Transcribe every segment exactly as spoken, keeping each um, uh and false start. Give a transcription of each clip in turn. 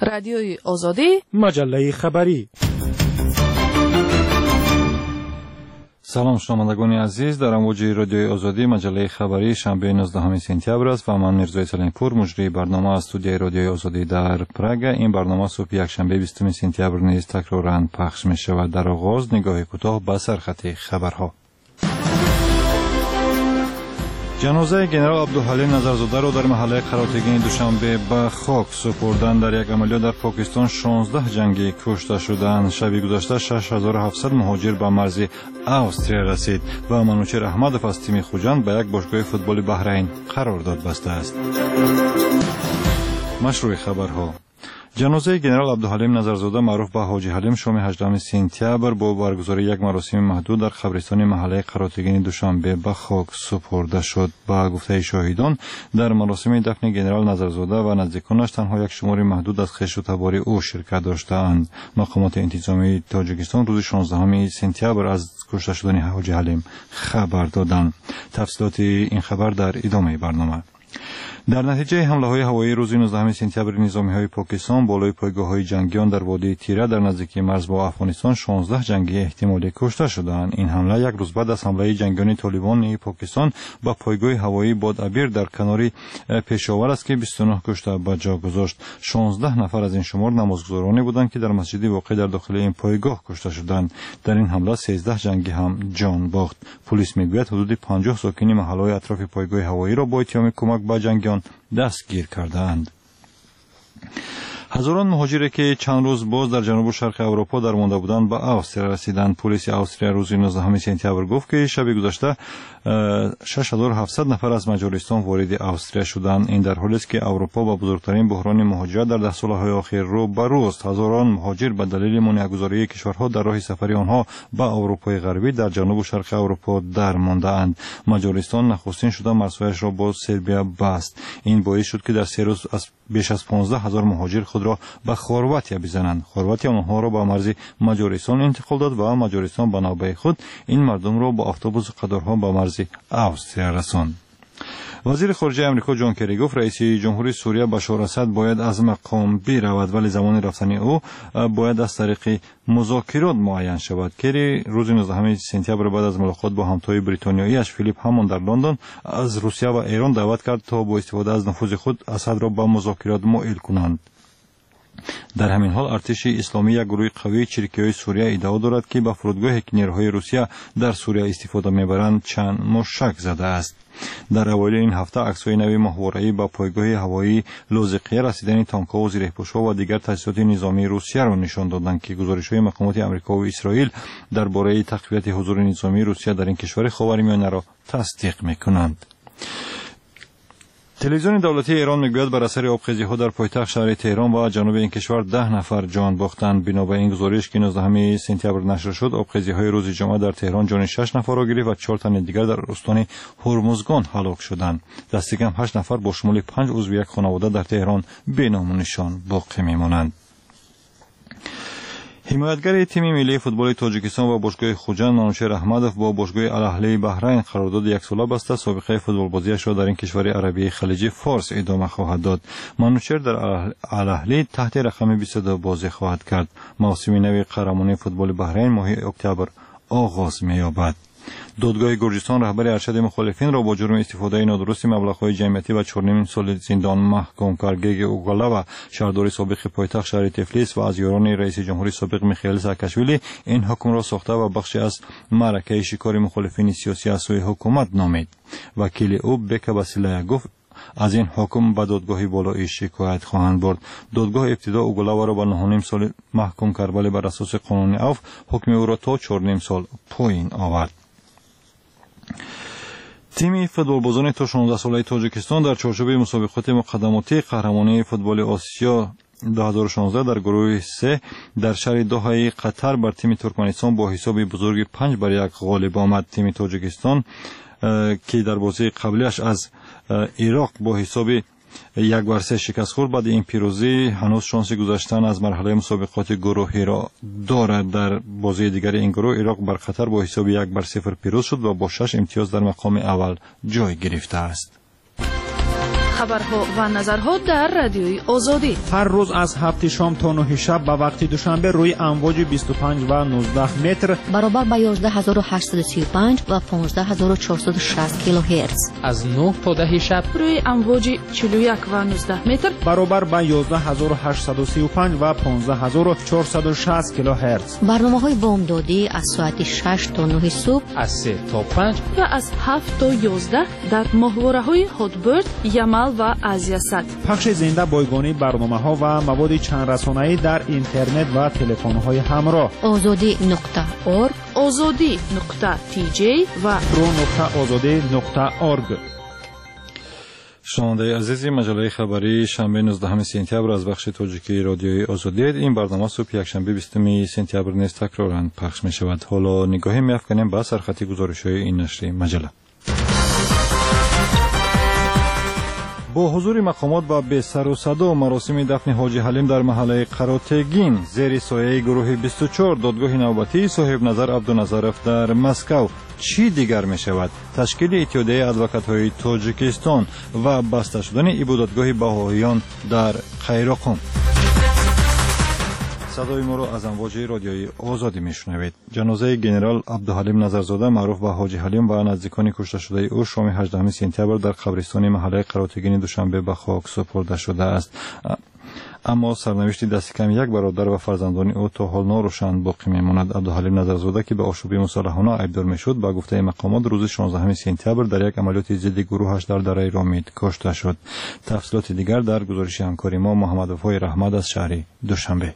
رادیوی آزادی، مجله خبری. سلام شنوندگان عزیز، در امواج رادیوی آزادی مجله خبری شنبه نوزدهم سپتامبر است و من میرزا سلیمپور مجری برنامه از استودیوی رادیوی آزادی در پراگ. این برنامه صبح یکشنبه بیستم سپتامبر نیز تکرارا پخش می شود. در آغاز نگاه کوتاه به سرخط خبرها. جنازه جنرال عبدالحلیم نظرزاده را در محله قراتگین دوشنبه به خاک سپردند. در یک عملیات در پاکستان شانزده جنگی کشته شدند. شب گذشته شش هزار و هفتصد مهاجر به مرز استرالیا رسید و منوچهر احمدов از تیم خوجند به یک باشگاه فوتبال بحرین قرارداد بسته است. مشروع خبرها. جنازه جنرال عبدالحلیم نظرزاده معروف به حاجی حلیم شام هجدهم سپتامبر با برگزاری یک مراسم محدود در قبرستان محله قراتگین دوشنبه به خاک سپرده شد. با گفته شاهدان در مراسم دفن جنرال نظرزاده و نزدیکانش تنها یک شمار محدود از خویش و تبار او شرکت داشتند. مقامات انتظامی تاجیکستان روز شانزدهم سپتامبر از کشته شدن حاجی حلیم خبر دادند. تفصیلات این خبر در ادامه برنامه. در نتیجه حمله‌های هوایی روز نوزدهم سپتامبر نظامی‌های پاکستان بالای پایگاه‌های جنگیان در وادی تیره در نزدیکی مرز با افغانستان شانزده جنگی احتمالی کشته شدند. این حمله یک روز بعد از حمله جنگیان طالبان پاکستان به پایگاه هوایی بادابیر در کنار پشاور است که بیست و نه کشته به جا گذاشت. شانزده نفر از این شمار نمازگزارانی بودند که در مسجد واقع در داخل این پایگاه کشته شدند. در این حمله سیزده جنگی هم جان باخت. پلیس میگوید حدود پنجاه ساکن محله‌های اطراف پایگاه هوایی را با اتهام کمک به جنگیان دستگیر کردند. هزاران مهاجری که چند روز باز در جنوب شرق اروپا در مانده بودند به استرالیا رسیدند. پلیس استرالیا روز نوزدهم سپتامبر گفت که شب گذشته شش هزار و هفتصد نفر از مجارستان وارد استرالیا شدند. این در حالی است که اروپا با بزرگترین بحران مهاجرت در ده سالهای اخیر رو به رو است. هزاران مهاجر به دلیل مانعگذاری کشورها در راه سفری آنها به اروپای غربی در جنوب و شرق اروپا در مانده اند. مجارستان نخستین شده مرزهایش را با سربیا بست. این باعث شد که در سه روز از بیش از پانزده هزار مهاجر خود را به خرواتیا بزنند. خرواتیا آنها را به مرز مجارستان انتقال داد و مجارستان به نوبه خود این مردم را با اتوبوس و قطارها به مرز استرالیا رساند. وزیر خارجه امریکا جان کری گفت رئیس جمهوری سوریه بشار اسد باید از مقام برود ولی زمان رفتن او باید از طریق مذاکرات معین شود. کری روز نوزدهم سپتامبر بعد از ملاقات با همتای بریتانیایی‌اش فیلیپ همون در لندن از روسیه و ایران دعوت کرد تا با استفاده از نفوذ خود اسد را به مذاکرات مائل کنند. در همین حال ارتش اسلامی یک گروه قوی چریکی‌های سوریه ادعا دارد که به فرودگاه نیروهای روسیه در سوریه استفاده می‌برند چند مشک زده است. در اوایل این هفته عکس‌های نوی ماهواره‌ای با پایگاه هوایی لاذقیه رسیدن تانک‌ها و زیره‌پوش‌ها و دیگر تجهیزات نظامی روسیه را نشان دادند که گزارش‌های مقامات آمریکا و اسرائیل درباره تقویت حضور نظامی روسیه در این کشور خاورمیانه را تصدیق می‌کنند. تلویزیون دولتی ایران میگوید بر اثر آبخیزی‌ها در پایتخت شهر تهران و جنوب این کشور ده نفر جان باختند. بنا به این گزارش که نوزدهم سپتامبر نشر شد، آبخیزی‌های روز جمعه در تهران جان شش نفر را گرفت و چهار تن دیگر در استان هرمزگان هلاک شدند. دست کم هشت نفر با شمول پنج عضو یک خانواده در تهران بی نام و نشان باقی میمانند. حمایتگر تیم ملی فوتبال تاجیکستان و باشگاه خوجند منوچهر احمدов با باشگاه الاهلی بحرین قرارداد یک ساله بسته سابقه فوتبال بازیش را در این کشور عربی خلیجی فارس ادامه خواهد داد. منوچهر در الاهلی تحت رقم بیست و دو بازی خواهد کرد. موسم نو قهرمانی فوتبال بحرین ماه اکتبر آغاز می‌یابد. دادگاه گرجستان رهبر ارشد مخالفین را با جرم استفاده نادرست مبلغ‌های جمعیتی و چهار و نیم سال زندان محکوم کرد. گگ اوگالا و شهردار سابق پایتخت شهر تفلیس و از یاران رئیس جمهوری سابق میخائیل ساکاشویلی این حکم را ساخته و بخشی از معرکه شکار مخالفین سیاسی از سوی حکومت نامید. وکیل او بکا باسیلیا گفت از این حکم به دادگاه بالایی شکایت خواهند برد. دادگاه ابتدا اوگالا را به نه و نیم سال محکوم کرد ولی بر اساس قانون عفو حکم او را تا چهار و نیم سال پایین آورد. تیم فوتبالبازان تا شانزده ساله تاجیکستان در چارچوب مسابقات مقدماتی قهرمانی فوتبال آسیا دو هزار و شانزده در گروه سه در شهر دوحه قطر بر تیم ترکمنستان با حساب بزرگ پنج بر یک غالب آمد. تیم تاجیکستان که در بازی قبلیش از عراق با حساب یک بر سه شکست خورد، بعد این پیروزی هنوز شانس گذشتن از مرحله مسابقات گروهی را دارد. در بازی دیگر این گروه عراق بر قطر با حساب یک بر صفر پیروز شد و با شش امتیاز در مقام اول جای گرفته است. خبرها و نظرها در رادیوی آزادی. هر روز از هفت شام تا نه شب به وقت دوشنبه روی امواج بیست و پنج و نوزده متر برابر با یازده هزار و هشتصد و سی و پنج و پانزده هزار و چهارصد و شصت کیلوهرتز. از نه تا ده شب روی امواج چهل و یک و نوزده متر برابر با یازده هزار و هشتصد و سی و پنج و پانزده هزار و چهارصد و شصت کیلوهرتز. برنامه‌های بامدادی از ساعت شش تا نه صبح، از سه تا پنج و از هفت تا یازده در ماهواره‌های هاتبرد، یمل و ازیاست. پخش زنده بایگانی برنامه‌ها و مواد چند رسانه‌ای در اینترنت و تلفن‌های همراه. آزادی نقطه اورگ، آزادی نقطه تی جی و رو نقطه آزادی نقطه اورگ. شنونده عزیزی، مجله خبری شنبه نوزدهم سپتامبر از بخش تاجیکی رادیوی آزادی. این برنامه صبح یکشنبه بیستم سپتامبر نیز تکرارا پخش می شود. حالا نگاهی می افکنیم به سرخط گزارش‌های این نشر مجله. با حضور مقامات و به سر و صدا مراسم دفن حاجی حلیم در محله قراتگین زیر سایه گروه بیست و چهار دادگاه نوبتی صاحب نظر عبدالنظرف در مسکو چی دیگر می شود؟ تشکیل اتحادیه ادوکات‌های تاجیکستان و بسته شدن عبادتگاه بهائیان در قیراقان. صدای ما را از امواج رادیوی آزادی میشنوید. جنازه گنرال عبدالحلیم نظرزاده معروف به حاجی حلیم و نزدیکان کشته شده او شام هجدهم سپتامبر در قبرستان محله قراتگین دوشنبه به خاک سپرده شده است. اما سرنوشت دست کم یک برادر و فرزندان او تا حال ناروشن باقی میماند. عبدالحلیم نظرزاده که به آشوبی مسلحانه ایبدار میشد به گفته مقامات روز شانزدهم سپتامبر در یک عملیات ضد گروهش در دره رامید کشته شد. تفصیلات دیگر در گزارش همکار ما محمد وفای رحمت از شهر دوشنبه.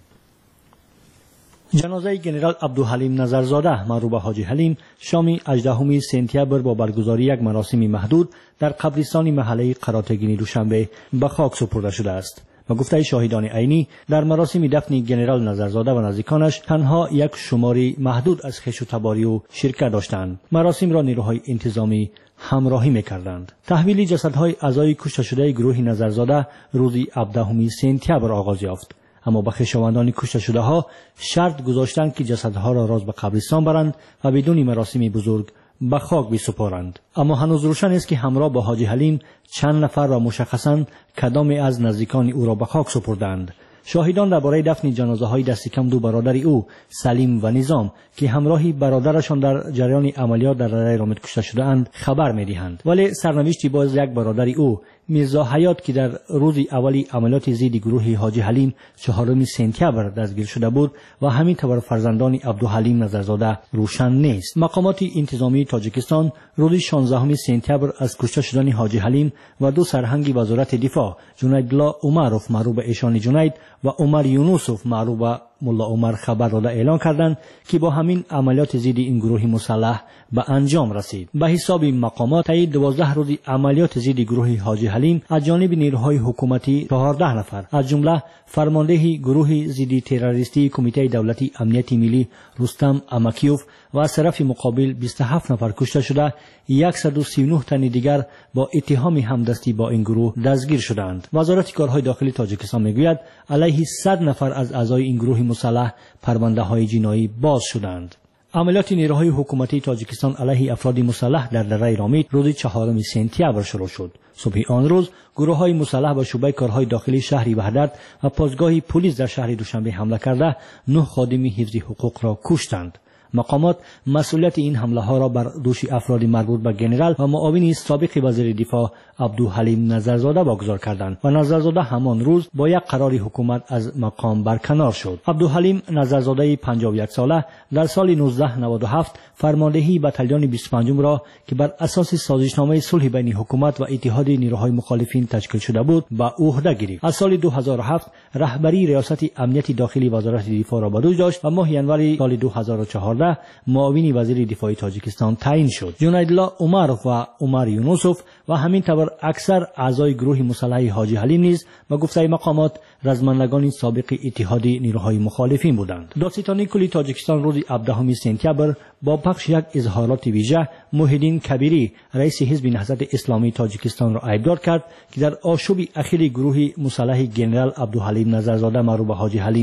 جنازه گنرال عبدالحلیم نظرزاده معروف به حاجی حلیم شام هجدهم سپتامبر با برگزاری یک مراسم محدود در قبرستان محله قراتگین دوشنبه به خاک سپرده شده است. و گفته شاهدان عینی در مراسم دفن گنرال نظرزاده و نزدیکانش تنها یک شماری محدود از خویش و تباری و شرکت داشتند. مراسم را نیروهای انتظامی همراهی می‌کردند. تحویل جسدهای اعضای کشته شده گروه نظرزاده روز هفدهم سپتامبر آغاز یافت. اما به خویشاوندان کشته شده ها شرط گذاشتند که جسدها را راز به قبرستان برند و بدون مراسم بزرگ به خاک بسپارند. اما هنوز روشن است که همراه با حاجی حلیم چند نفر را مشخصاً کدام از نزدیکان او را به خاک سپردند. شاهدان درباره دفن جنازه های دست کم دو برادر او سلیم و نظام که همراهی برادرشان در جریان عملیات در دره رامید کشته شده اند خبر می‌دهند. ولی سرنوشتی باز یک برادر او میرزا حیات که در روز اولی عملیات ضد گروه حاجی حلیم چهارم سپتامبر دستگیر شده بود و همین طور فرزندان عبدالحلیم نظرزاده روشن نیست. مقامات انتظامی تاجیکستان روز شانزدهم سپتامبر از کشته شدن حاجی حلیم و دو سرهنگ وزارت دفاع جنید الله عمرов معروف به ایشان جنید و عمر یونوسف معروف به ملا عمر خبر داده اعلان کردند که با همین عملیات ضد این گروه مسلح به انجام رسید. به حساب مقامات طی دوازده روز عملیات ضد گروه حاجی حلیم از جانب نیروهای حکومتی چهارده نفر از جمله فرمانده گروه ضد تروریستی کمیته دولتی امنیت ملی رستم امکیوف و از طرف مقابل بیست و هفت نفر کشته شده، صد و سی و نه تن دیگر با اتهام همدستی با این گروه دستگیر شدند. وزارت کارهای داخلی تاجیکستان میگوید علیه صد نفر از اعضای این گروه مسلح پرونده های جنایی باز شدند. عملیات نیروهای حکومتی تاجیکستان علیه افراد مسلح در دره رامید روز چهارم سپتامبر شروع شد. صبح آن روز گروه های مسلح به شعبه کارهای داخلی شهری وحدت و پاسگاه پلیس در شهر دوشنبه حمله کرده نه خادم حفظ حقوق را کشتند. مقامات مسئولیت این حمله ها را بر دوش افراد مربوط به گنرال و معاون سابق وزیر دفاع عبدالحلیم نظرزاده واگذار کردند و نظرزاده همان روز با یک قرار حکومت از مقام برکنار شد. عبدالحلیم نظرزاده پنجاه و یک ساله در سال نوزده نود و هفت فرماندهی بتالین بیست و پنج را که بر اساس سازشنامه صلح بین حکومت و اتحاد نیروهای مخالفین تشکیل شده بود به عهده گرفت. از سال دو هزار و هفت رهبری ریاست امنیت داخلی وزارت دفاع را به دوش داشت و ماه ژانویه سال دو هزار و چهارده معاون وزیر دفاع تاجیکستان تعیین شد. جنید الله عمرov و عمر یونوسف و همین طور اکثر اعضای گروه مسلح حاجی حلیم نیز به گفته مقامات رزمندگان سابق اتحاد نیروهای مخالفین بودند. دادستانی کلی تاجیکستان روز هفدهم سپتامبر با پخش یک اظهارات ویژه محیدین کبیری رئیس حزب نهضت اسلامی تاجیکستان را ایبدار کرد که در آشوب اخیر گروه مسلح گنرال عبدالحلیم نظرزاده معروف به حاجی حلیم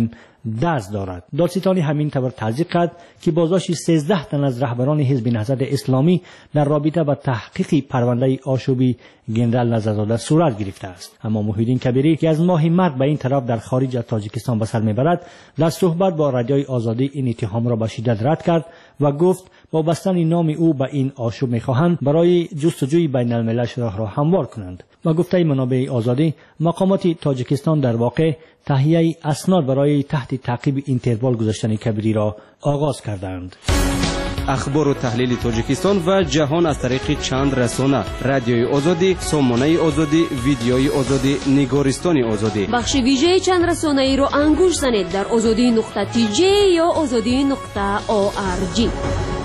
دست دارد. دادستانی همین طور توضیح کرد که بازداشت سیزده تن از رهبران حزب نهضت اسلامی در رابطه با تحقیق پرونده آشوبی گنرال نظرزاده صورت گرفته است. اما محیدین کبیری که از ماه مرد به این طرف در خارج از تاجیکستان به سر میبرد، در صحبت با رادیوی آزادی این اتهام را به شدت رد کرد و گفت با بستن نام او به این آشوب میخواهند برای جستجوی بین الملل راه را هموار کنند. و گفته منابع آزادی، مقامات تاجیکستان در واقع تهیه اسناد برای تحت تعقیب اینترپل گذاشتن کبیری را آغاز کردند. اخبار و تحلیل تاجیکستان و جهان از طریق چند رسانه: رادیوی آزادی، سامانه آزادی، ویدیوی آزادی، نگارستان آزادی. بخش ویژه چند رسانه ای را انگوش زنید در آزادی نقطه تی جی یا آزادی نقطه او آر جی.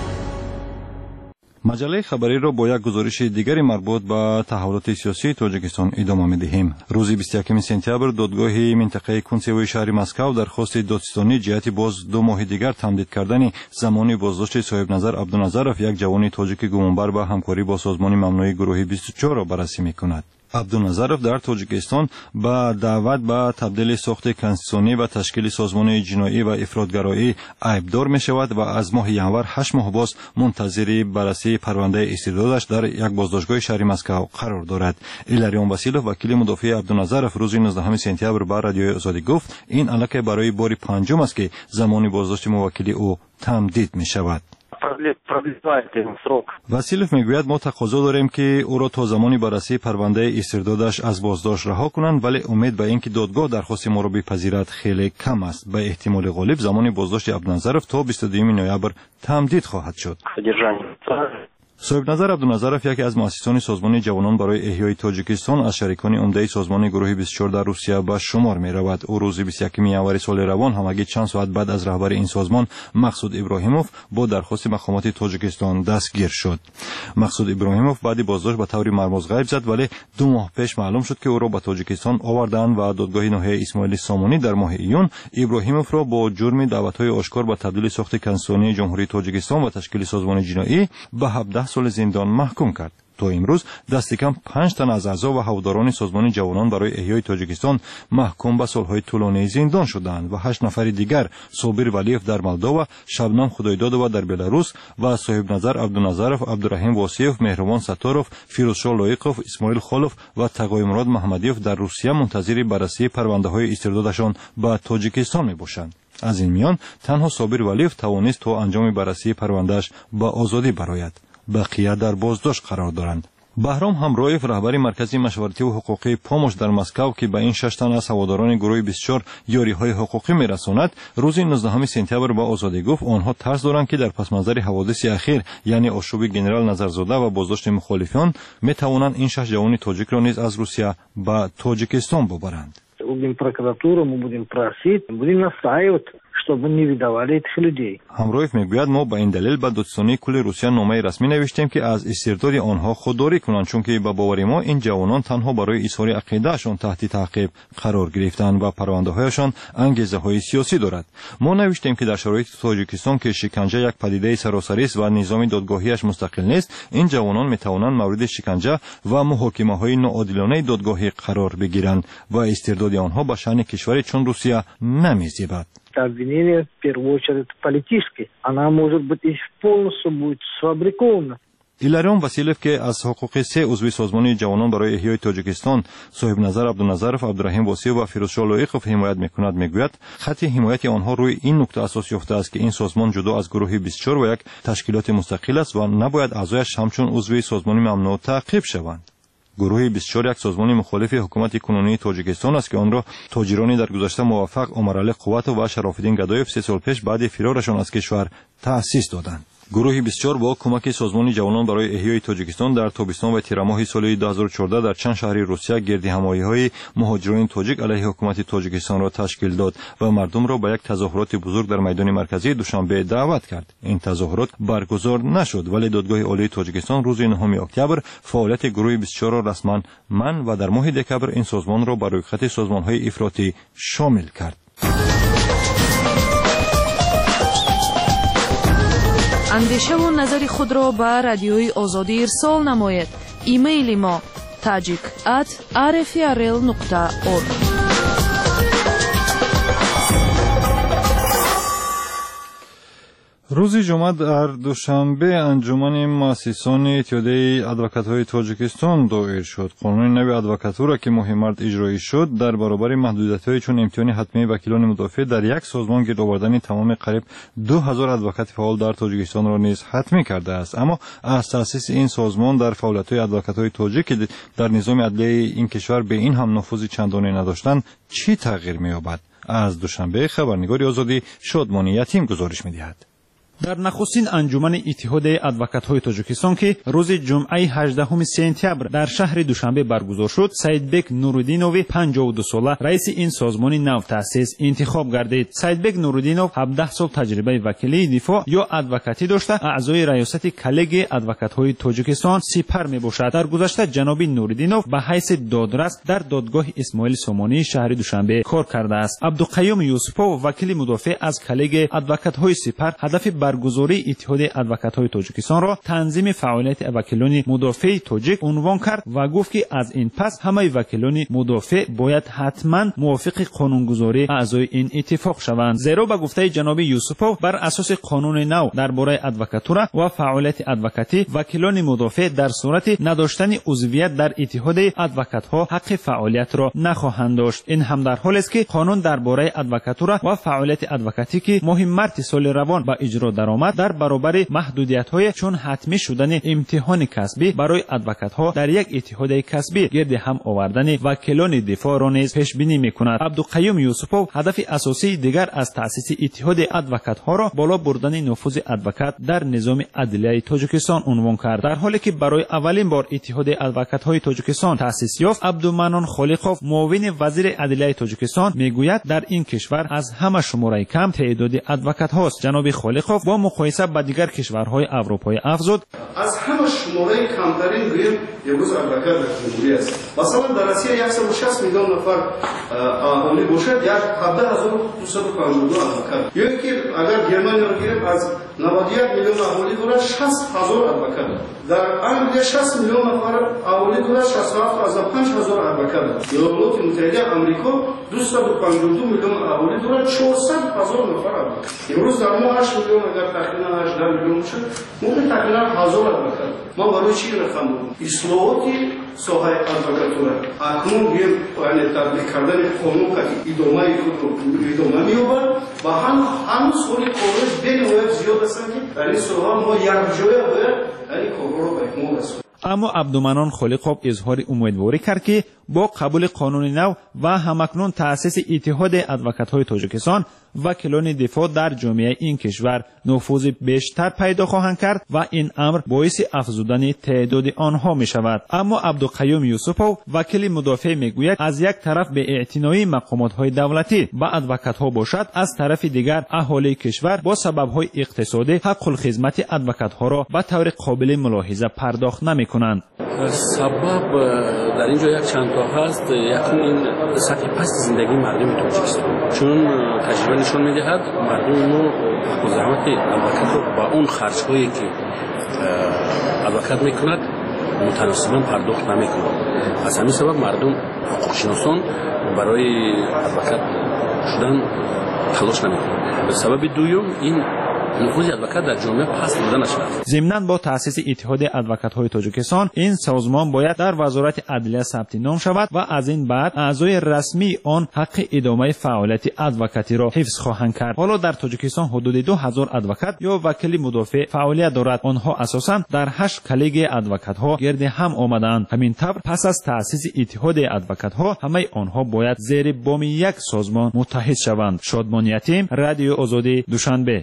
مجله خبری را با یک گزارش دیگری مربوط به تحولات سیاسی تاجیکستان ادامه می‌دهیم. روز بیست و یکم سپتامبر دادگاه منطقه کنسوی شهر مسکو درخواست دادستانی جهت باز دو ماه دیگر تمدید کردن زمانی بازداشت صاحب نظر عبدالنظرов، یک جوان تاجیک گمانبر به همکاری با سازمان ممنوع گروه بیست و چهار را بررسی می‌کند. عبدالنظرов در تاجیکستان با دعوت به تبدیل ساخت کنستیتوسیونی و تشکیل سازمان جنایی و افراطگرایی عیبدار می شود و از ماه ینور هشت ماه باز منتظر بررسی پرونده استردادش در یک بازداشتگاه شهر مسکو قرار دارد. ایلاریون واسیلوف، وکیل مدافع عبدالنظرov، روز نوزدهم سپتامبر به رادیوی آزادی گفت این الکی برای بار پنجم است که زمان بازداشت موکل او تمدید می شود. واسیلوف میگوید ما تقاضا داریم که او را تا زمانی بررسی پرونده استردادش از بازداشت رها کنند، ولی امید به اینکه دادگاه درخواست ما را بپذیرد خیلی کم است. به احتمال غالب زمان بازداشت عبدالنظرov تا بیست و دوم نوامبر تمدید خواهد شد. صاحب نظر عبدالنظرov یکی از مؤسسان سازمان جوانان برای احیای تاجیکستان از شریکان عمده سازمان گروه بیست و چهار در روسیه به شمار می رود. او روز بیست و یکم ینور سال روان همگی چند ساعت بعد از رهبر این سازمان مقصود ابراهیموف با درخواست مقامات تاجیکستان دستگیر شد. مقصود ابراهیموف بعد بازداشت به طور مرموز غیب زد، ولی دو ماه پیش معلوم شد که او را به تاجیکستان آوردند و دادگاه ناحیه اسماعیل سامانی در ماه ایون ابراهیموف را با جرم دعوت‌های آشکار به تبدیل ساخت کنستیتوسیونی جمهوری تاجیکستان و تشکیل سازمان جنایی به هفده سال زندان محکوم کرد. تا امروز دست کم پنج تن از اعضا و هواداران سازمان جوانان برای احیای تاجیکستان محکوم به سالهای طولانی زندان شدند و هشت نفر دیگر، صابر ولیف در مولداوا، شبنم خدایدادова در بلاروس و صاحب نظر عبدالنظرov، عبدالرحیم واسیف، مهربان ستاروف، فیروزشاه لایقوف، اسماعیل خالوف و تقای مراد محمدیوف در روسیه منتظر بررسی پرونده‌های استردادشان به تاجیکستان میباشند. از این میان تنها صابر ولیف توانست تا انجام بررسی پروندهش به آزادی برآید. بقیه در بازداشت قرار دارند. بهرام همرایف، رهبر مرکز مشورتی و حقوقی پاموش در مسکو که به این شش تن از هواداران گروه بیست و چهار یاری‌های حقوقی میرساند، روز نوزدهم سپتامبر به آزادی گفت آنها ترس دارند که در پس منظر حوادث اخیر یعنی آشوب گنرال نظرزاده و بازداشت مخالفان میتوانند این شش جوان تاجیک را نیز از روسیه به تاجیکستان ببرند. Будем прокуратуру, мы будем просить, будем настаивать, чтобы не выдавали этих людей. همرایف میگوید ما با این دلیل به دادستانی کل روسیه نامه رسمی نوشتیم که از استرداد آنها خودداری کنند، چون که به باور ما این جوانان تنها برای اظهار عقیدهشان تحت تعقیب قرار گرفتند و پرونده هایشان انگیزه های سیاسی دارد. ما نوشتیم که در شرایط تاجیکستان که شکنجه یک پدیده سراسری است و نظام دادگاهیش مستقل نیست، این جوانان میتوانند مورد شکنجه و محاکمه های ناعادلانه دادگاهی قرار بگیرند و استرداد آنها به شأن کشوری چون روسیه نمیزیبد. Обвинение в первую очередь политическое. Она может быть и полностью будет сфабрикована. ایلاریون واسیلوف که از حقوق سه عضو سازمان جوانان برای احیای تاجیکستان صاحب نظر عبدالنظرov، عبدالرحیم واسیف و فیروزشاه لایقوف حمایت میکند، میگوید خط حمایت آنها روی این نکته اساس یافته است که این سازمان جدا از گروه بیست و چهار و یک تشکیلات مستقل است و نباید اعضایش همچون عضو سازمان ممنوع تعقیب شوند. گروه بیست و چهار یک سازمان مخالف حکومت کنونی تاجیکستان است که آن را تاجرانی در گذشته موفق امرعلی قوت و شرافالدین گدایف سه سال پیش بعد فرارشان از کشور تأسیس دادند. گروه بیست و چهار با کمک سازمان جوانان برای احیای تاجیکستان در تابستان و تیر ماه سال دو هزار و چهارده در چند شهر روسیه گردهمایی‌های مهاجرین تاجیک علیه حکومت تاجیکستان را تشکیل داد و مردم را به یک تظاهرات بزرگ در میدان مرکزی دوشنبه دعوت کرد. این تظاهرات برگزار نشد، ولی دادگاه عالی تاجیکستان روز نهم اکتبر فعالیت گروه بیست و چهار را رسما من و در ماه دکبر این سازمان را برای خط سازمان‌های افراطی شامل کرد. اندیشه و نظر خود را به رادیوی آزادی ارسال نماید. ایمیل ما tajik at r f r l nokta org. روز جمعه در دوشنبه انجمن مؤسسان اتحادیه ادوکات‌های تاجیکستان دایر شد. قانون نو ادوکاتورا که ماه مارس اجرایی شد در برابر محدودیت‌های چون امتحان حتمی وکیلان مدافع در یک سازمان گرد آوردن تمام قریب دو هزار ادوکات فعال در تاجیکستان را نیز حتمی کرده است. اما از تأسیس این سازمان در فعالیت‌های ادوکات‌های تاجیک که در نظام عدلیه این کشور به این هم نفوذی چندانی نداشتند چی تغییر می‌یابد؟ از دوشنبه خبرنگار آزادی شادمانی یتیم گزارش می‌دهد. در نخستین انجمن اتحاد ادوکات‌های تاجیکستان که روز جمعه هجدهم سپتامبر در شهر دوشنبه برگزار شد، سیدبک نورالدینوی پنجاه و دو ساله رئیس این سازمان نو تأسیس انتخاب گردید. سیدبک نورالدینов هفده سال تجربه وکیلی دفاع یا ادوکاتی داشته، اعضای ریاست کلگ ادوکات‌های تاجیکستان سپر میباشد. در گذشته جناب نورالدینov به حیث دادرس در دادگاه اسماعیل سامانی شهر دوشنبه کار کرده است. عبدالقیوم یوسفov وکیل مدافع از کلگ ادوکات‌های سپر هدف برگزاری اتحاد ادوکات‌های تاجیکستان را تنظیم فعالیت وکیلان مدافع تاجیک عنوان کرد و گفت که از این پس همه وکیلان مدافع باید حتما موافق قانونگذاری اعضای این اتفاق شوند، زیرا به گفته جناب یوسفov بر اساس قانون نو درباره ادوکاتورا و فعالیت ادوکاتی وکیلان مدافع در صورت نداشتن عضویت در اتحاد ادوکات‌ها حق فعالیت را نخواهند داشت. این هم در حالی است که قانون درباره ادوکاتورا و فعالیت ادوکاتی که ماه مارس سال روان به اجرا درآمد در برابر محدودیت‌های چون حتمی شدن امتحان کسبی برای ادوکات‌ها در یک اتحاد کسبی گرد هم آوردن وکیلان دفاع را نیز پیش بینی می‌کند. عبدالقیوم یوسفov هدف اساسی دیگر از تأسیس اتحاد ادوکات‌ها را بالا بردن نفوذ ادوکات در نظام عدلیه تاجیکستان عنوان کرد. در حالی که برای اولین بار اتحاد ادوکات‌های تاجیکستان تأسیس یافت، عبدالمنان خالقov معاون وزیر عدلیه تاجیکستان میگوید در این کشور از همه شماره کم تعداد ادوکات‌هاست. جناب خالقov با مقایسه با دیگر کشورهای اروپایی افزود از همه شماره کمترین گویم امروز ادوکات در جمهوری است. مثلا در روسیه صد و شصت میلیون نفر اهالی باشد، یک هفده هزار و دویست و پنجاه و دو ادوکات. یا اینکه اگر گرمانیا را گیریم از نود و یک میلیون اهالی دارد شصت هزار ادوکات. در انگلیس شصت میلیون نفر اهالی دارد، شصت و هفت از پنج هزار ادوکات. ایالات متحده آمریکا دویست و پنجاه و دو میلیون اهالی دارد، چهارصد هزار نفر ادوکات. امروز در ما هشت میلیون اگر تقریبا هجده میلیون شد، ممکن تقریبا هزار ادوکات. ما برای چی رقم بود؟ اصلاحاتی ساحه ادوکاتورا اکنون گیم یعنی تطبیق کردن قانون که ادامه خود رو ادامه می‌یابد و هم هنوز خود کارش بنویت زیاد هستند که در این ساحه ما یک جای باید یعنی کار رو به اکمال رسونیم. اما عبدالمنان خالقov اظهار امیدواری کرد که با قبول قانون نو و همکنون تأسیس اتحاد ادوکات‌های تاجیکستان وکیلان دفاع در جامعه این کشور نفوذ بیشتر پیدا خواهند کرد و این امر باعث افزودن تعداد آنها می شود. اما عبدالقیوم یوسفov وکیل مدافع میگوید از یک طرف به اعتنایی مقامات‌های دولتی و ادوکات‌ها باشد، از طرف دیگر اهالی کشور با سبب‌های اقتصادی حق الخدمت ادوکات‌ها را به طور قابل ملاحظه پرداخت نمی‌کنند. سبب در اینجا یک چند تا هست. یک این سطح پست زندگی مردم تاجیکستان، چون تجربه نشون می‌دهد مردم ما حق و زحمت ادوکات رو با اون خرج‌هایی که ادوکات می‌کند متناسباً پرداخت نمی‌کنند. از همین سبب مردم حقوق‌شناسان برای ادوکات شدن تلاش نمی‌کنند. به سبب دوم این نفوذ ادوکات در جامعه پست بوده نشود. ضمناً با تأسیس اتحاد ادوکات‌های تاجیکستان این سازمان باید در وزارت عدلیه ثبت نام شود و از این بعد اعضای رسمی آن حق ادامه فعالیت ادوکاتی را حفظ خواهند کرد. حالا در تاجیکستان حدود دو هزار ادوکات یا وکیل مدافع فعالیت دارد. آنها اساساً در هشت کلیگ ادوکات‌ها گرد هم آمدند. همین طور پس از تأسیس اتحاد ادوکات‌ها همه آنها باید زیر بام یک سازمان متحد شوند. شادمان یتیم، رادیو آزادی، دوشنبه.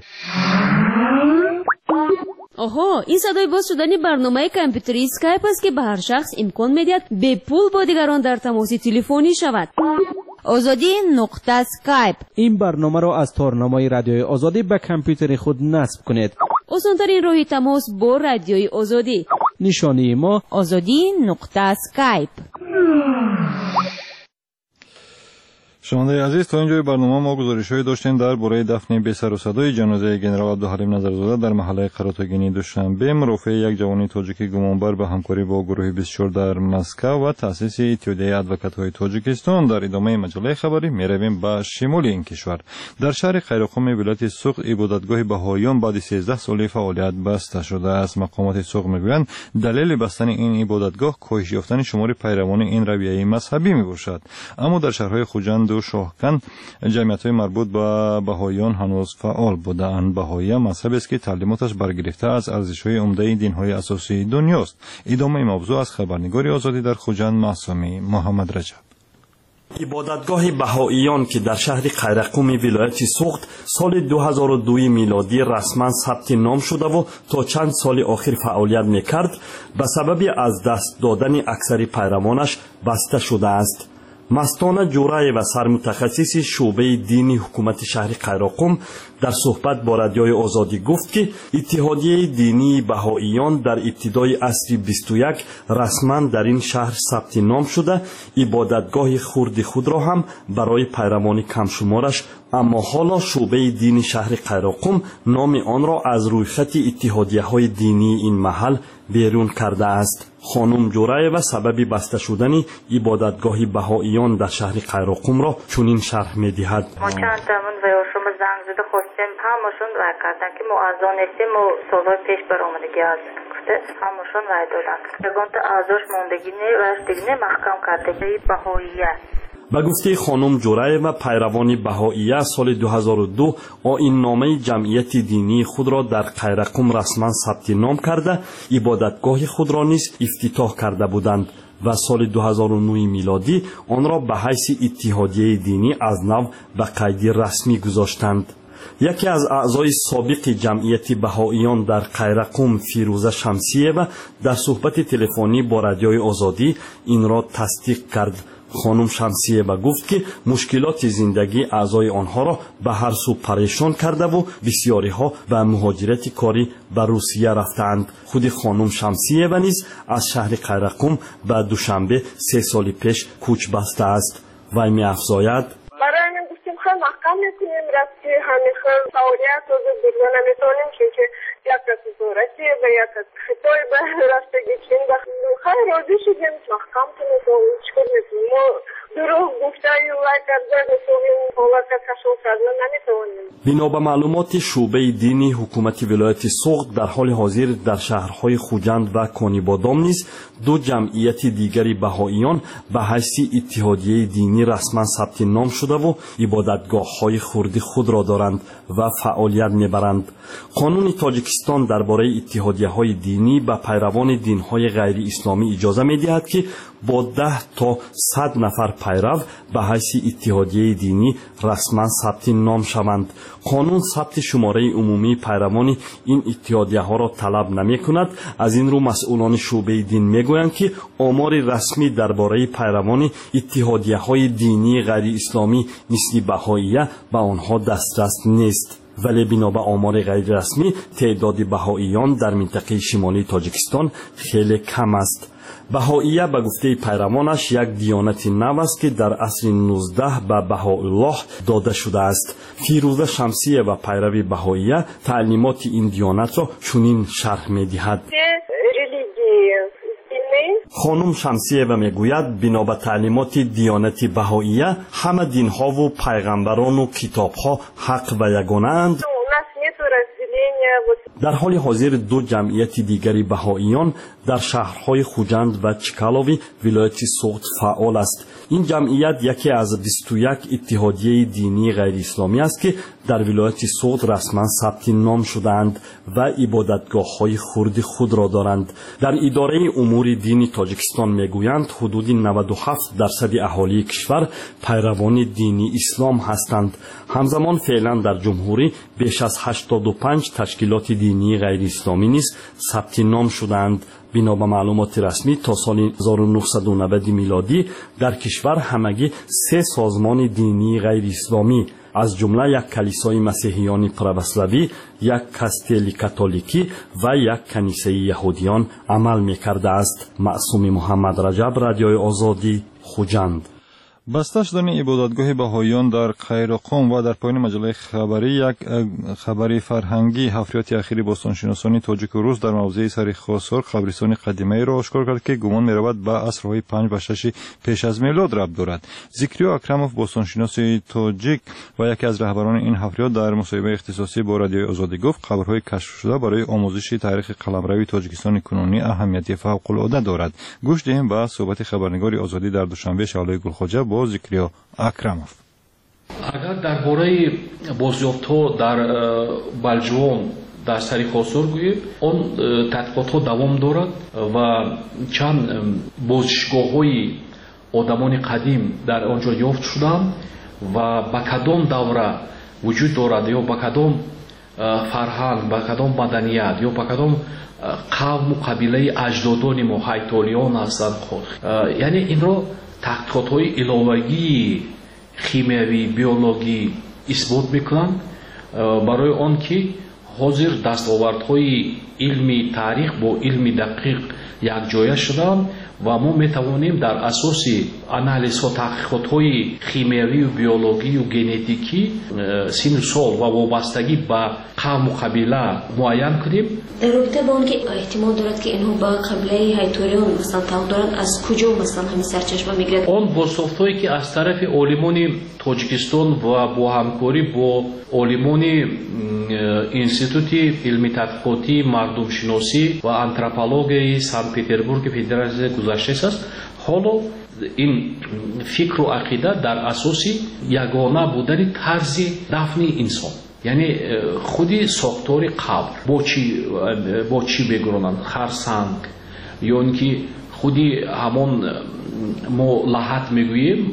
آها، این صدای باز شدن برنامه کامپیوتری اسکایپ است که به هر شخص امکان میدهد به پول با دیگران در تماس تلفنی شود. آزادی نقطه اسکایپ. این برنامه را از تارنمای رادیوی آزادی به کامپیوتر خود نصب کنید. آسان‌ترین راه تماس با رادیوی آزادی. نشانی ما آزادی نقطه اسکایپ. شنوندگان عزیز، تا اینجای برنامه ما گزارش‌هایی داشتیم درباره دفن بی سر و صدای جنازه ژنرال عبدالحلیم نظرزاده در محله قراتگینی دوشنبه، مرافع یک جوان تاجیکی گمانبر به همکاری با گروه بیست و چهار در مسکو و تأسیس اتحادیه ادوکات‌های تاجیکستان. در ادامه مجله خبری می‌رویم به شمال این کشور. در شهر قیرقم ولایت سوق عبادتگاه بهائیان بعد سیزده سال فعالیت بسته شده است. مقامات سوق می‌گویند دلیل بستن این عبادتگاه کاهش یافتن شمار پیروان این رویه مذهبی می‌باشد. اما در شهرهای خوجند و شاهکن جمعیت‌های مربوط به بهائیان هنوز فعال بودند. بهائیه مذهبی است که تعلیماتش برگرفته از ارزش‌های عمده دین‌های اساسی دنیاست. ادامه موضوع از خبرنگار آزادی در خوجند معصومی محمد رجب. عبادتگاه بهائیان که در شهر قیرقم ولایت سوخت سال دو هزار و دو میلادی رسما ثبت نام شده و تا چند سال آخر فعالیت میکرد، به سبب از دست دادن اکثر پیروانش بسته شده است. مستانه جورای و سرمتخصص شعبه دینی حکومت شهر قیرقم در صحبت با رادیوی آزادی گفت که اتحادیه دینی بهائیان در ابتدای عصر بیست و یک رسما در این شهر ثبت نام شده، عبادتگاه خرد خود را هم برای پیروان کم شمارش، اما حالا شعبه دینی شهر قیرقم نام آن را از رویخط اتحادیه های دینی این محل بیرون کرده است. خانم جورای و سبب بسته شدن عبادتگاه بهائیان در شهر قیرقم را چنین شرح می‌دهد. ما چند تامون و شما زنگ زده خواستیم همشون رای کردن که ما از آن هستیم و سالهای پیش برآمدگی از گفته همشون رای دادن. یگان تا ازش موندگی نه و دیگه محکم کرده بهائیه. به گفته خانم جورای و پیروان بهائیه سال دو هزار و دو آیین نامه جمعیت دینی خود را در قیرقم رسما ثبت نام کرده، عبادتگاه خود را نیز افتتاح کرده بودند و سال دو هزار و نه میلادی آن را به حیث اتحادیه دینی از نو به قید رسمی گذاشتند. یکی از اعضای سابق جمعیت بهائیان در قیرقم، فیروزه شمسیه، در صحبت تلفنی با رادیوی آزادی این را تصدیق کرد. خانم شمسیه با گفت که مشکلات زندگی اعضای آنها را به هر سو پریشان کرده و بسیاری ها به مهاجرت کاری به روسیه رفتند. خود خانم شمسیه و نیز از شهر قیرقم به دوشنبه سه سال پیش کوچ بسته است. وی می افزاید: برای من گفتیم خیلی محکم میکنیم رفتی همین خیلی فعالیت رو دیگه نمیتونیم که یک از زورتی و یک از خطای به رفتگی کنیم خیلی راضی شدیم محکم کنیم و چکر میکنیم ما دروغ گفته و کرده نسویم حالت کشون کردن نمیتونیم. بنا به معلومات شعبه دینی حکومت ولایت سوخت در حال حاضر در شهرهای خوجند و کانیبادام نیز دو جمعیت دیگری بهائیان به حیث اتحادیه دینی رسما ثبت نام شده و عبادتگاه‌های خرد خود را دارند و فعالیت میبرند. قانون تاجیکستان درباره اتحادیه‌های دینی به پیروان دین‌های غیر اسلامی اجازه می‌دهد که با ده تا صد نفر پیرو به حیث اتحادیه دینی رسما ثبت نام شوند. قانون ثبت شماره عمومی پیروان این اتحادیه ها را طلب نمی کند. از این رو مسئولان شعبه دین می گویند که آمار رسمی درباره پیروان اتحادیه های دینی غیر اسلامی مثل بهائیه به آنها دسترس نیست. ولی بنا به آمار غیر رسمی تعداد بهائیان در منطقه شمالی تاجیکستان خیلی کم است. بهائیه به گفته پیروانش یک دیانت نو است که در عصر نوزده به بهاءالله داده شده است. فیروزه شمسیه و پیروی بهائیه تعلیمات این دیانت را چنین شرح می‌دهد. خانم شمسیه و میگوید بنا به تعلیمات دیانت بهائیه همه دینها و پیغمبران و کتابها حق و یگانه اند. در حال حاضر دو جمعیت دیگری بهائیان در شهرهای خوجند و چکالاوی ولایت سوخت فعال است. این جمعیت یکی از بیست و یک اتحادیه دینی غیر اسلامی است که در ولایت سوخت رسما ثبت نام شدند و عبادتگاه‌های خرد خود را دارند. در اداره امور دینی تاجیکستان میگویند حدود نود و هفت درصد اهالی کشور پیروان دینی اسلام هستند. همزمان فعلا در جمهوری بیش از هشتاد و پنج تشکیلات دینی غیر اسلامی نیز ثبت نام شدند. بنا به معلومات رسمی تا سال هزار و نهصد و نود میلادی در کشور همگی سه سازمان دینی غیر اسلامی از جمله یک کلیسای مسیحیان پروسلاوی، یک کاستیل کاتولیکی و یک کنیسه یهودیان عمل می‌کرده است. معصوم محمد رجب، رادیوی آزادی، خوجند. بسته شدن عبادتگاه بهائیان در قیرقم و در پایان مجله خبری یک خبری فرهنگی حفریات اخیر باستانشناسان تاجیک و روس در موضع سر خاصار قبرستان قدیمی را آشکار کرد که گمان می‌رود به عصرهای پنج و شش پیش از میلاد ربط دارد. زکریا اکرموف باستانشناس تاجیک و یکی از رهبران این حفریات در مصاحبه اختصاصی با رادیوی آزادی گفت قبرهای کشف شده برای آموزش تاریخ قلمروی تاجیکستان کنونی اهمیت فوق‌العاده دارد. گوش دهیم به صحبت خبرنگار آزادی در دوشنبه شعله گلخواجه با زکریا اکرموف. اگر درباره بازیافت‌ها در بلجوان در سری خاصور گوییم، اون تحقیقات‌ها دوام دارد و چند بازشگاه‌های آدمان قدیم در آنجا یافت شدند و به کدام دوره وجود دارد یا به کدام فرهنگ، به کدام مدنیت یا به کدام قوم و قبیله اجدادان ما هایتالیان هستند خود. یعنی این را تحقیقات‌های الهه‌ای خیمیایی بیولوژی اثبات میکنند برای آن که حاضر دستاوردهای علمی تاریخ با علمی دقیق یک جایه شدند و ما میتوانیم در اساس آنالیزها تحقیقات‌های خیمیایی و بیولوژی و ژنتیکی سن و سال و وابستگی به قوم و قبیله معین کنیم. در رابطه با آن که احتمال دارد که اینها با قبیله هایتوریان مثلا تعلق دارند، از کجا مثلا همین سرچشمه میگیرد؟ آن بازسافت‌هایی که از طرف عالمان تاجیکستان و با همکاری با عالمان انستیتوت علمی تحقیقاتی مردم شناسی و آنتروپولوژی سن پترزبورگ فدراسیون گذشته است. حالا این فکر و عقیده در اساس یگانه بودن طرز دفن انسان، یعنی خودی ساختار قبر با چی با چی بگرانند، خرسنگ یا اینکه خودی همون ما لحد میگوییم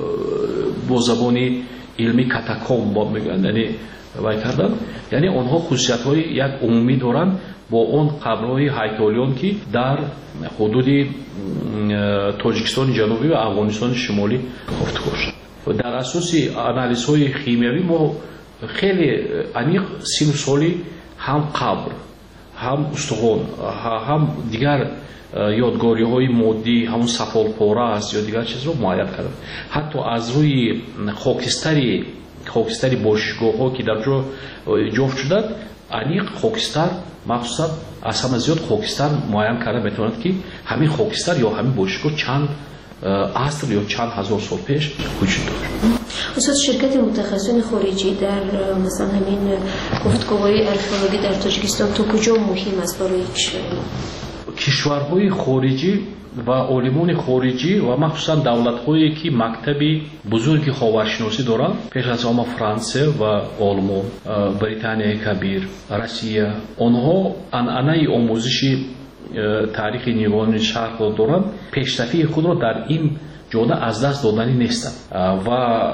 با زبانی علمی کاتاکومب با میگن، یعنی وای کردن، یعنی آنها خصوصیت های یک عمومی دارند با اون قبرهای هایتالیان که در حدود تاجیکستان جنوبی و افغانستان شمالی گفتگو شد. و در اساس آنالیزهای خیمیایی ما خیلی عمیق سن و سالی هم قبر، هم استخوان، هم دیگر یادگاری های مادی، همون سفالپاره است یا دیگر چیز رو معین کردن. حتی از روی خاکستری خاکستری باشگاه ها که در جا جفت شدند، عمیق خاکستر مخصوصا از همه زیاد خاکستر معین کرده میتواند که همین خاکستر یا همین باشگاه چند عصر یا چند هزار سال پیش وجود دارد. استاد، شرکت متخصصین خارجی در مثلا همین گفتگوهای ارکئولوژی در تاجیکستان تا کجا مهم است برای کشور؟ کشورهای خارجی و عالمان خارجی و مخصوصا دولت‌هایی که مکتبی بزرگی خاورشناسی دارند، پیش از همه فرانسه و آلمان، بریتانیای کبیر، روسیه، آنها عنعنه آموزش تاریخ نیگان شرق را دارند، پیشرفتی خود را در این جاده از دست دادنی نیستند و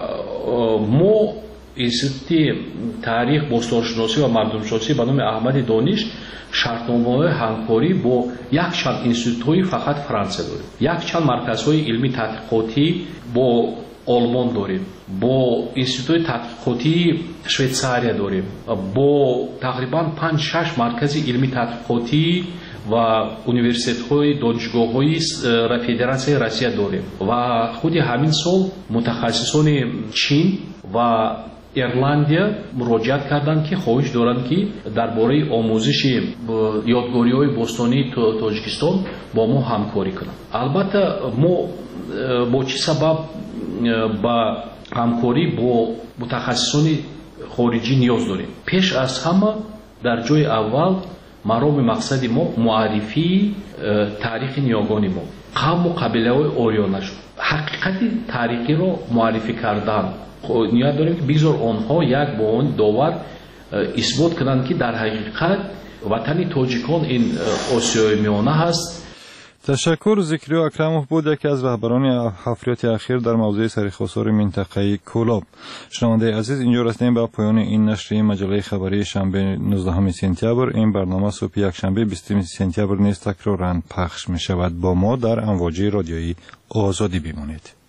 ما انستیتوت تاریخ باستانشناسی و مردمشناسی به نام احمد دانش شرطنامه‌های همکاری با یک چند انستیتوت‌های فقط فرانسه داریم، یک چند مرکزهای علمی تحقیقاتی با آلمان داریم، با انستیتوت تحقیقاتی شویتزاریا داریم، با تقریبا پنج شش مرکز علمی تحقیقاتی و اونیورسیت‌های دانشگاه‌های فدراسیون روسیه داریم و خود همین سال متخصصان چین و ایرلندیا مراجعت کردند که خواهش دارند که درباره آموزش یادگاری‌های باستانی تاجیکستان با ما همکاری کنند. البته ما با چه سبب با همکاری با متخصصان خارجی نیاز داریم؟ پیش از همه در جای اول مرام مقصد ما معرفی تاریخ نیاگان ما، قوم و قبیله‌های آریانا شد. حقیقت تاریخی را معرفی کردن نیاز داریم که بگذار آنها یک با آن داور اثبات کنند که در حقیقت وطن تاجیکان این آسیای میانه هست. تشکر. زکریا اکرموف بود، یکی از رهبران حفریات اخیر در موضوع سرخاصار منطقه کولاب. شنونده عزیز، اینجا رسیدیم به پایان این نشریه مجله خبری شنبه نوزدهم سپتامبر. این برنامه صبح یک شنبه بیستم سپتامبر نیز تکرارا پخش می شود. با ما در امواج رادیویی آزادی بمانید.